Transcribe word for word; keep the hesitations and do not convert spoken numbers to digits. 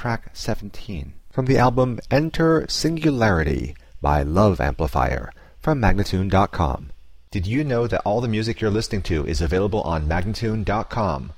track seventeen, from the album Enter Singularity by Love Amplifier, from Magnatune dot com. Did you know that all the music you're listening to is available on Magnatune dot com?